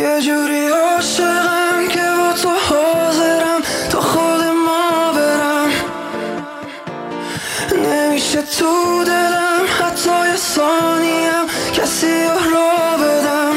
یه جوری عاشقم که با تو حاضرم تا خود ما برم، نمیشه تو دلم حتی یه ثانیم کسی را بدم.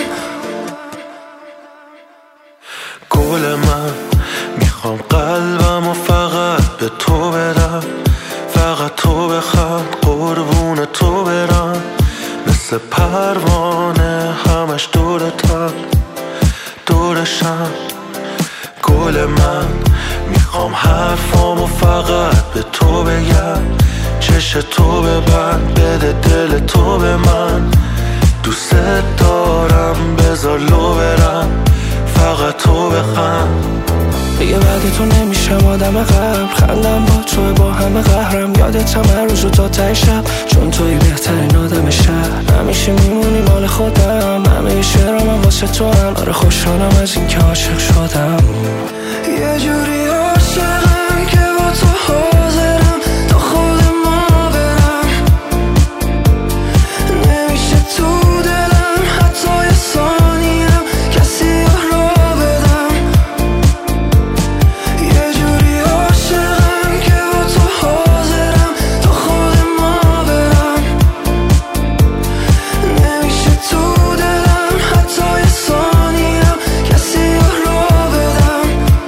گل من میخوام قلبم و فقط به تو بدم، فقط تو بخواد قربون تو برم، مثل پروانه همش دورتم دورشم. گل من میخوام حرفامو فقط به تو بگم، چش تو ببند بده دل تو به من، دوست دارم بذار لو برم فقط تو بخند. دیگه بعد تو نمیشم آدم قبل، خندم با تو با همه قهرم، یادتم هر روز و تا ته شب، چون توی بهترین آدم شهر، همیشه میمونی مال خودم، همه شعرام واسه تو هم، آره خوشحالم از این که عاشق شدم. یه جوری عاشقم که با تو حاضرم تا خود ما برم، نمیشه تو دلم حتی یه ثانیم کسی را بدم. یه جوری عاشقم که با تو حاضرم تا خود ما برم، نمیشه تو دلم حتی یه ثانیم کسی را بدم.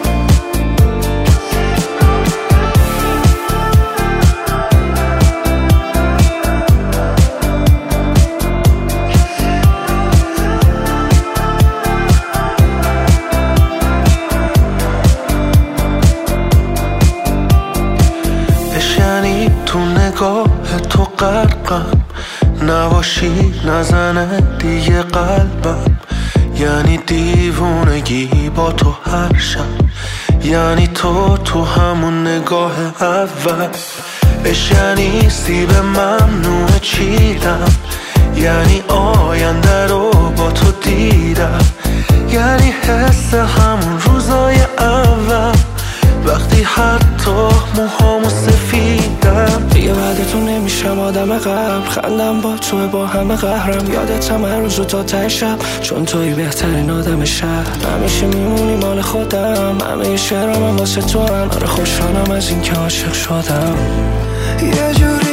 یعنی تو نگاه تو غرقم، نباشی نزنه دیگه قلبم، یعنی دیوونگی با تو هر شب، یعنی تو همون نگاه اول، یعنی سیب ممنوع چیدم، یعنی آینده رو با تو دیدم، یعنی حس همون روزای اول وقتی حتی موهامو سفیدم. دیگه بعد تو نمیشم آدم قبل، خندم با تو با همه قهرم، یادتم هر روز و تا ته شب، چون توی بهترین آدم شهر، همیشه میمونی مال خودم، همه شعرام واسه تو هم، آره خوشحالم از این که عاشق شدم. یه جوری